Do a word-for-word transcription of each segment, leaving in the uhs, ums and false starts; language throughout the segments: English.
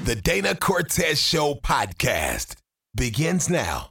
The Dana Cortez Show podcast begins now.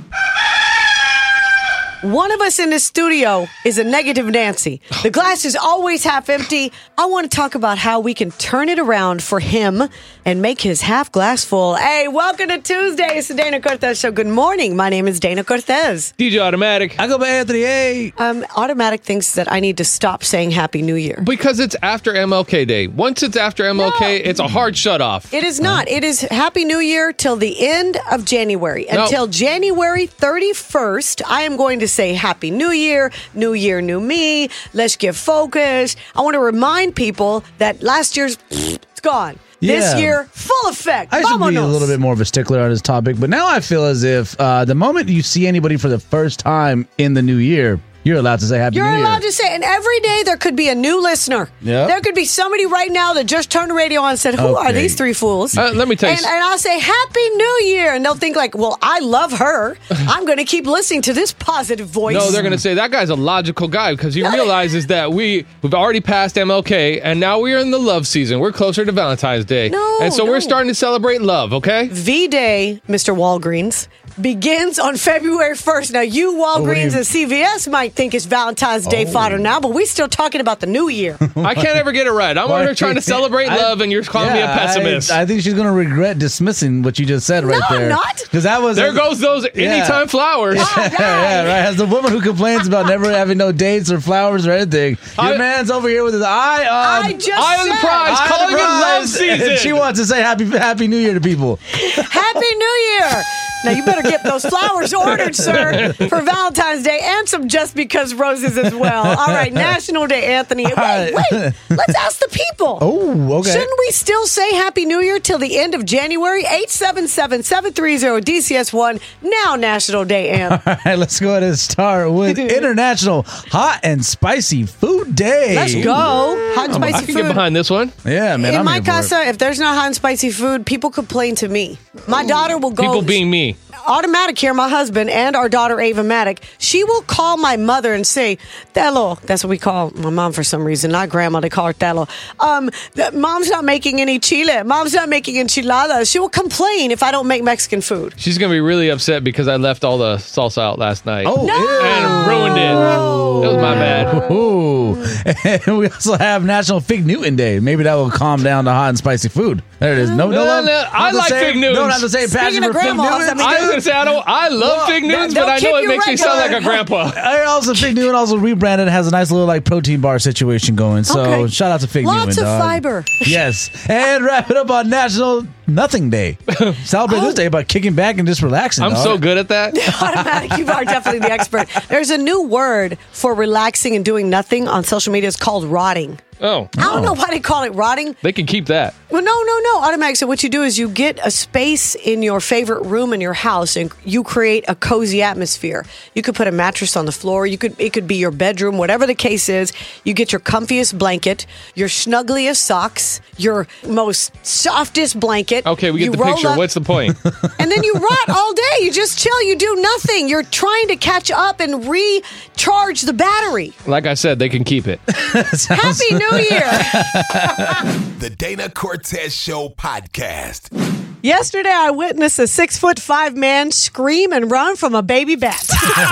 One of us in the studio is a negative Nancy. The glass is always half empty. I want to talk about how we can turn it around for him and make his half glass full. Hey, welcome to Tuesday. It's the Dana Cortez Show. Good morning. My name is Dana Cortez. D J Automatic. I go by Anthony A. Um, Automatic thinks that I need to stop saying Happy New Year. Because it's after M L K Day. Once it's after M L K, No. it's a hard shut off. It is not. It is Happy New Year till the end of January. No. Until January thirty-first, I am going to say Happy New Year, New Year, New Me. Let's get focused. I want to remind people that last year's it's gone. This Yeah. year, full effect. I used to be a Vámonos. little bit more of a stickler on this topic, but now I feel as if uh, the moment you see anybody for the first time in the new year, you're allowed to say Happy You're New Year. allowed to say, and every day there could be a new listener. Yep. There could be somebody right now that just turned the radio on and said, who are Okay. these three fools? Uh, let me tell you And, and I'll say, Happy New Year. And they'll think like, well, I love her. I'm going to keep listening to this positive voice. No, they're going to say that guy's a logical guy because he realizes that we, we've already passed M L K and now we're in the love season. We're closer to Valentine's Day. No, and so no. we're starting to celebrate love, okay? V-Day, Mister Walgreens, begins on February first. Now, you what do Walgreens you- and C V S might think it's Valentine's Day fodder now, but we're still talking about the new year. I can't ever get it right. I'm over here trying to celebrate I- love and you're calling me a Yeah, pessimist. I, I think she's going to regret dismissing what you just said right No, I'm there. not. Because that was there goes those anytime flowers. All yeah, yeah, right. right. As the woman who complains about never having no dates or flowers or anything, your I- man's over here with his eye on. I just Eye on the said, prize. eye on calling the it love prize, season. and she wants to say happy Happy New Year to people. Happy New Year. Now, you better get those flowers ordered, sir, for Valentine's Day and some Just Because roses as well. All right, National Day, Anthony. Wait, right. wait. Let's ask the people. Oh, okay. Shouldn't we still say Happy New Year till the end of January? eight seven seven, seven three zero, D C S one. Now National Day, Anth. All right, let's go ahead and start with International Hot and Spicy Food Day. Let's go. Hot and spicy I can food. get behind this one. Yeah, man. In I'm my here for it. casa, if there's not hot and spicy food, people complain to me. My daughter will go. People being me. Automatic here, my husband, and our daughter Ava Matic, she will call my mother and say, Telo, that's what we call my mom for some reason, not grandma, they call her Telo. Um, that Mom's not making any chile. Mom's not making enchiladas. She will complain if I don't make Mexican food. She's going to be really upset because I left all the salsa out last night. Oh, And ruined it. It was my bad. Ooh. And we also have National Fig Newton Day. Maybe that will calm down the hot and spicy food. There it is. No, no, No, love. no, I not the like same- Fig Newtons. Don't have the same Speaking passion of for Fig grandmas, Newtons. I mean, I was going to say, I, don't, I love Well, Fig Newtons, they'll but I know keep it you makes me sound like a regular. grandpa. I also Fig Newton also rebranded, has a nice little like protein bar situation going. So Okay. shout out to Fig Lots Newton. of dog. fiber. Yes. And wrap it up on National Nothing Day. Celebrate this day by kicking back and just relaxing. I'm dog. so good at that. Automatic, you are definitely the expert. There's a new word for relaxing and doing nothing on social media. It's called rotting. Oh, I don't know why they call it rotting. they can keep that. Well, no, no, no. Automatic. So what you do is you get a space in your favorite room in your house, and you create a cozy atmosphere. You could put a mattress on the floor. You could it could be your bedroom, whatever the case is. You get your comfiest blanket, your snuggliest socks, your most softest blanket. Okay, we get You the roll picture. up- What's the point? and then you rot all day. You just chill. You do nothing. You're trying to catch up and recharge the battery. Like I said, they can keep it. Happy New Year. The Dana Cortez Show podcast. Yesterday, I witnessed a six foot five man scream and run from a baby bat.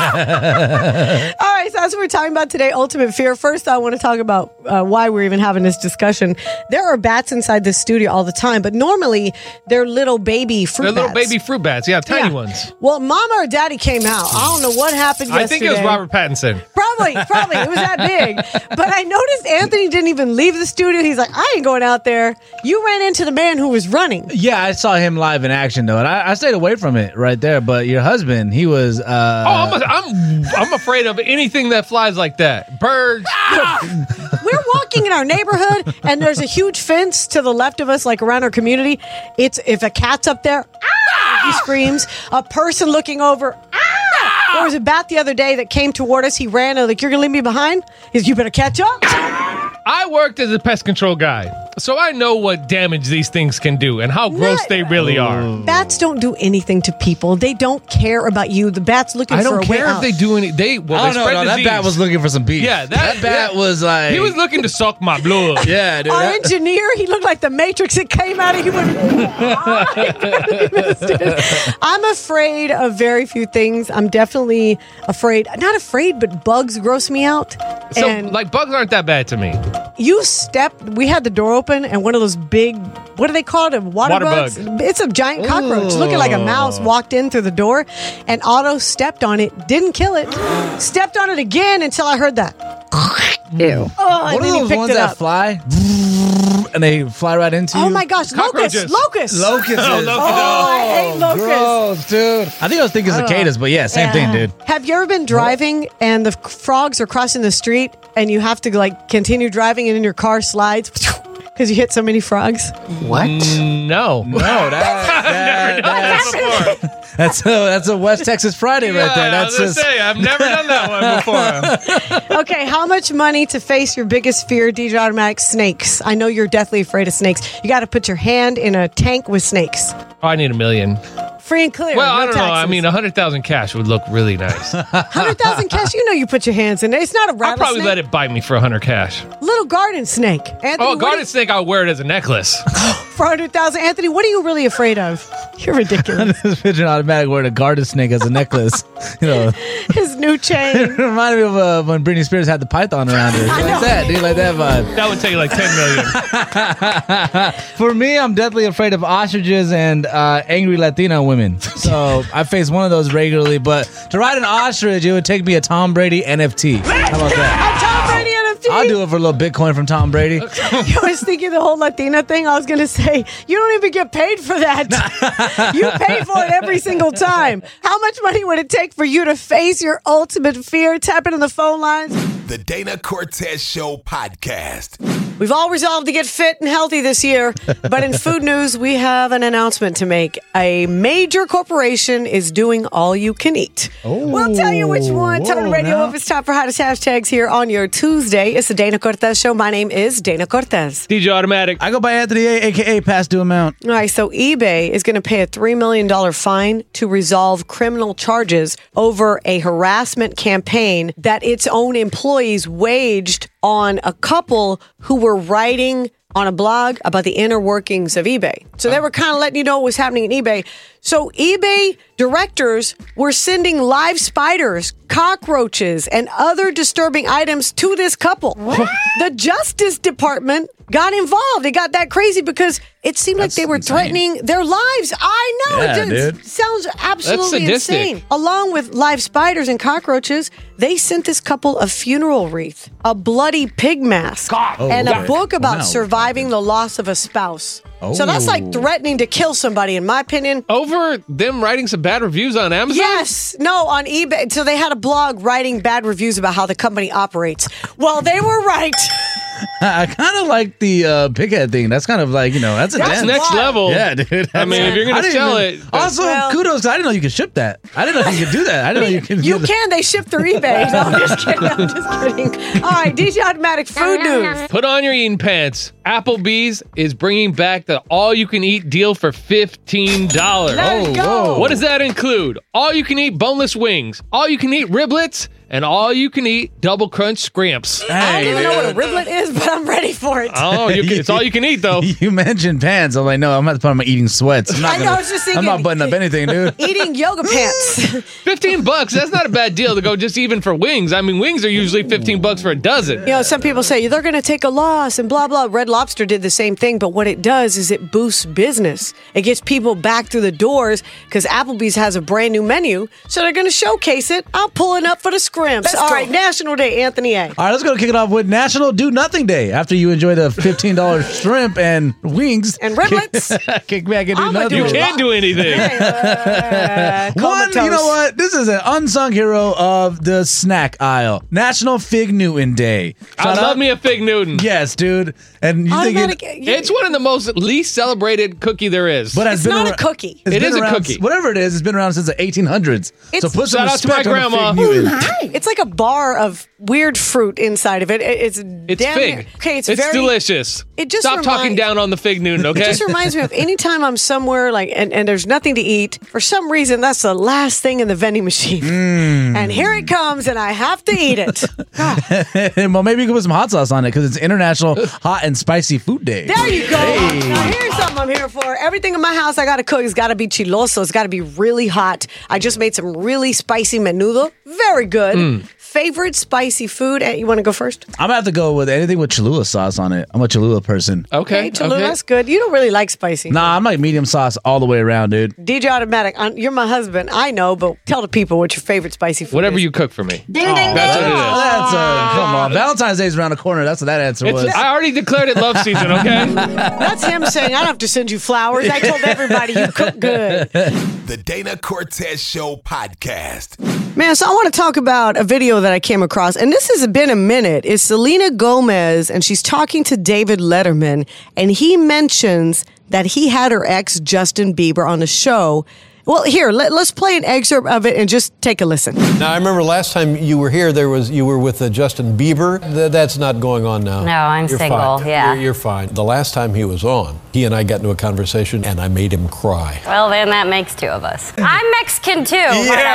All right, so as we're talking about today, ultimate fear. First, I want to talk about uh, why we're even having this discussion. There are bats inside the studio all the time, but normally they're little baby fruit They're little bats. baby fruit bats. Yeah, tiny Yeah. ones. Well, Mama or Daddy came out. I don't know what happened yesterday. I think it was Robert Pattinson. Probably, probably. It was that big. But I noticed Anthony didn't even leave the studio. He's like, I ain't going out there. You ran into the man who was running. Yeah, I saw him live in action though, and I, I stayed away from it right there. But your husband, he was. Uh, Oh, I'm, a, I'm I'm afraid of anything that flies like that. Birds. We're walking in our neighborhood, and there's a huge fence to the left of us, like around our community. It's if a cat's up there, ah! He screams. A person looking over, ah! There was a bat the other day that came toward us. He ran, and like, you're gonna leave me behind? He's, you better catch up. I worked as a pest control guy So I know what damage these things can do and how gross Not- they really are. Bats don't do anything to people. They don't care about you. The bat's looking I for don't a way care if out. they do any. They well, I they don't know. spread No, that disease. bat was looking for some beef. Yeah, that- that bat yeah. was like. He was looking to suck my blood. Yeah, dude. Our that- engineer, he looked like the Matrix. It came out and he went. He missed it. I'm afraid of very few things. I'm definitely afraid, not afraid, but bugs gross me out. So and like bugs aren't that bad to me. you stepped, we had the door open and one of those big, what do they call it? Water, Water bugs? bug. It's a giant cockroach looking like a mouse walked in through the door and Otto stepped on it, didn't kill it, stepped on it again until I heard that. Ew. Oh, One and of then he those picked ones it that up. fly and they fly right into you. Oh my gosh, Cockroaches. locusts, locusts. Locusts. Oh, locusts. Oh, I hate locusts. Gross, dude. I think I was thinking cicadas, but yeah, same thing, Yeah. dude. Have you ever been driving and the frogs are crossing the street and you have to like continue driving and then your car slides because you hit so many frogs? What? No. No, that, that, That's before. that's a that's a West Texas Friday right there. Yeah, I was That's gonna just say I've never done that one before. Okay, how much money to face your biggest fear, D J Automatic? Snakes. I know you're deathly afraid of snakes. You got to put your hand in a tank with snakes. Oh, I need a million. Free and clear. Well, no I don't know. I taxes. mean, a hundred thousand cash would look really nice. one hundred thousand cash, you know you put your hands in it. It's not a I'll rattlesnake. probably let it bite me for a hundred cash. Little garden snake. Anthony, Oh, a what garden do snake, I'll wear it as a necklace. you- for one hundred thousand. Anthony, what are you really afraid of? You're ridiculous. this pigeon automatic wearing a garden snake as a necklace. You know, His new chain. it reminded me of uh, when Britney Spears had the python around her. I Like know. that, dude, like that vibe. That would take like ten million. For me, I'm deathly afraid of ostriches and uh, angry Latino women. So I face one of those regularly. But to ride an ostrich, it would take me a Tom Brady N F T. How about that? A Tom Brady N F T. I'll do it for a little Bitcoin from Tom Brady. I was thinking the whole Latina thing. I was going to say, you don't even get paid for that. You pay for it every single time. How much money would it take for you to face your ultimate fear? Tap in on the phone lines. The Dana Cortez Show podcast. We've all resolved to get fit and healthy this year, but in food news, we have an announcement to make. A major corporation is doing all you can eat. We'll tell you which one. whoa, Turn radio now. off. It's time for hottest hashtags here on your Tuesday. It's the Dana Cortez Show. My name is Dana Cortez. D J Automatic. I go by Anthony A, aka Past Due Amount. All right, so eBay is going to pay a three million dollars fine to resolve criminal charges over a harassment campaign that its own employees waged on a couple who were writing on a blog about the inner workings of eBay. So they were kind of letting you know what was happening in eBay. So eBay directors were sending live spiders, cockroaches, and other disturbing items to this couple. The Justice Department got involved. It got that crazy because it seemed That's like they were insane. threatening their lives. I know. Yeah, it just dude. sounds absolutely sadistic. insane. Along with live spiders and cockroaches, they sent this couple a funeral wreath, a bloody pig mask, and a Oh, book about no. surviving the loss of a spouse. So that's like Oh. threatening to kill somebody, in my opinion. Over them writing some bad reviews on Amazon? Yes. No, on eBay. So they had a blog writing bad reviews about how the company operates. Well, they were right. I kind of like the uh, pighead thing. That's kind of like, you know, that's a That's That's dance. next wild. level. Yeah, dude. I mean, if you're going I to didn't sell even- it. Also, Well- kudos, 'cause I didn't know you could ship that. I didn't know you could do that. I didn't know you could You do can. They ship through eBay. No, I'm just kidding. I'm just kidding. All right, D J Automatic food news. Put on your eating pants. Applebee's is bringing back the all-you-can-eat deal for fifteen dollars. Let it go. whoa. What does that include? All-you-can-eat boneless wings, all-you-can-eat riblets, and all-you-can-eat double crunch scrimps. I don't even know what a riblet is, but I'm ready for it. Oh, you can, it's all you can eat, though. You mentioned pants. I'm like, no, I'm about to put on my eating sweats. I'm not I know, gonna- I was just I'm thinking- not buttoning up anything, dude. Eating yoga pants. fifteen bucks, that's not a bad deal to go just even for wings. I mean, wings are usually fifteen bucks for a dozen. You know, some people say they're going to take a loss and blah, blah. Red Lobster did the same thing, but what it does is it boosts business. It gets people back through the doors because Applebee's has a brand new menu, so they're going to showcase it. I'm pulling up for the scrimps. All right, National Day, Anthony A. All right, let's go kick it off with National Do Nothing Day. After you enjoy the fifteen dollars shrimp and wings. And riblets. Kick, kick back and do I'ma nothing. You do a can't do anything. Uh, One, you know comatose. what? This is an unsung hero of the snack aisle. National Fig Newton Day. I Shout love out- me a fig Newton. Yes, dude. And you Automatic. think It's one of the most least celebrated cookie there is. but has It's been not a ar- cookie. it's It been is a around- cookie. Whatever it is, it's been around since the eighteen hundreds. So It's- put some Shout out to my respect on the grandma. Fig Newton. It's like a bar of weird fruit inside of it. It- It's It's damn fig. near- okay, it's, it's very delicious. It just Stop talking reminds- down on the fig Newton, okay? It just reminds me of anytime I'm somewhere like and, and there's nothing to eat. For some reason, that's the last thing in the vending machine. Mm. And here it comes, and I have to eat it. God, Well, maybe you can put some hot sauce on it because it's International Hot and Spicy Food Day. there you go. Now here's something I'm here for. Everything in my house I got to cook has got to be chiloso. It's got to be really hot. I just made some really spicy menudo. Very good. Mm. Favorite spicy food? Eh, You want to go first? I'm gonna have to go with anything with Cholula sauce on it. I'm a Cholula person. Okay. Hey, Cholula, okay. that's good. You don't really like spicy. Nah, I'm like medium sauce all the way around, dude. D J Automatic, uh, you're my husband. I know, but tell the people what your favorite spicy food Whatever is. you cook for me. Ding, ding, ding. That's what it is. That's uh, come on. Valentine's Day's around the corner. That's what that answer was. It's, I already declared it love season, okay? That's him saying, I don't have to send you flowers. I told everybody you cook good. The Dana Cortez Show podcast. Man, so I want to talk about a video that I came across, and this has been a minute. It's Selena Gomez, and she's talking to David Letterman, and he mentions that he had her ex, Justin Bieber, on the show. Well, here, let, let's play an excerpt of it and just take a listen. Now, I remember last time you were here, there was you were with uh, Justin Bieber. Th- that's not going on now. No, I'm You're single, fine. yeah. You're, you're fine. The last time he was on, he and I got into a conversation, and I made him cry. Well, then that makes two of us. I'm Mexican too, might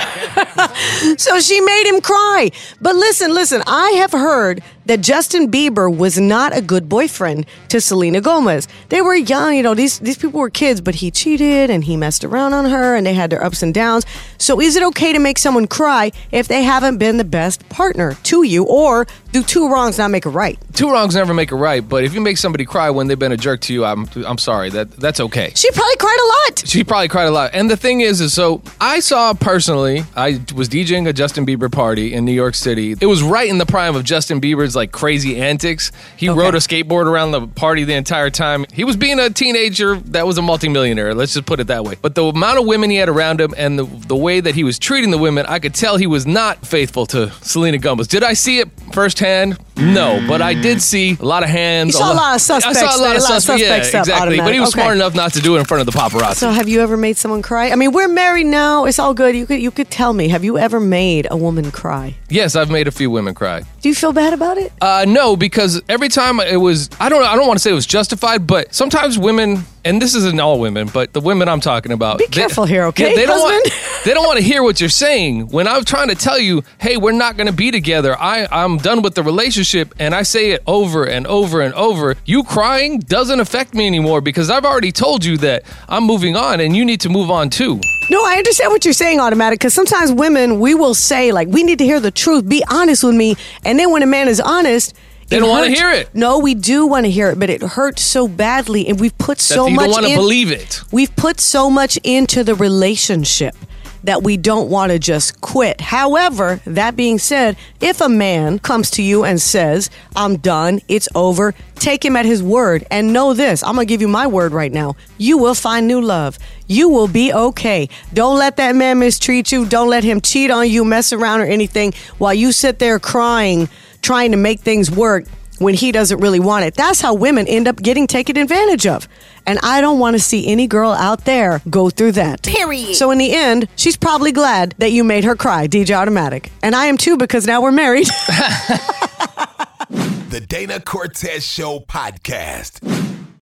I add. So she made him cry. But listen, listen, I have heard that Justin Bieber was not a good boyfriend to Selena Gomez. They were young, you know, these, these people were kids, but he cheated and he messed around on her and they had their ups and downs. So is it okay to make someone cry if they haven't been the best partner to you, or do two wrongs not make a right? Two wrongs never make a right, but if you make somebody cry when they've been a jerk to you, I'm I'm sorry. That that's okay. She probably cried a lot. She probably cried a lot. And the thing is, is so I saw personally, I was DJing a Justin Bieber party in New York City. It was right in the prime of Justin Bieber's like crazy antics. He Okay. rode a skateboard around the party the entire time. He was being a teenager that was a multimillionaire. Let's just put it that way. But the amount of women he had around him and the, the way that he was treating the women, I could tell he was not faithful to Selena Gomez. Did I see it firsthand? No, but I did see a lot of hands. You saw a lot of suspects I saw a lot there, of a lot of suspects. Yeah, suspect stuff, exactly. But he was automatic. Okay. smart enough not to do it in front of the paparazzi. So have you ever made someone cry? I mean, we're married now. It's all good. You could you could tell me. Have you ever made a woman cry? Yes, I've made a few women cry. Do you feel bad about it? Uh, no, because every time it was, I don't, I don't want to say it was justified, but sometimes women, and this isn't all women, but the women I'm talking about. Be careful here, okay, Yeah, they don't want, husband? they don't want to hear what you're saying. When I'm trying to tell you, hey, we're not going to be together. I, I'm done with the relationship, and I say it over and over and over. You crying doesn't affect me anymore because I've already told you that I'm moving on, and you need to move on too. No, I understand what you're saying, Automatic, because sometimes women, we will say, like, we need to hear the truth. Be honest with me. And then when a man is honest, They it don't wanna hurts. hear it. No, we do want to hear it, but it hurts so badly. And we've put so that you much don't want to in- believe it. We've put so much into the relationship that we don't want to just quit. However, that being said, if a man comes to you and says, I'm done, it's over, take him at his word. And know this, I'm going to give you my word right now. You will find new love. You will be okay. Don't let that man mistreat you. Don't let him cheat on you, mess around or anything while you sit there crying, trying to make things work when he doesn't really want it. That's how women end up getting taken advantage of. And I don't want to see any girl out there go through that. Period. So in the end, she's probably glad that you made her cry, D J Automatic. And I am too, because now we're married. The Dana Cortez Show podcast.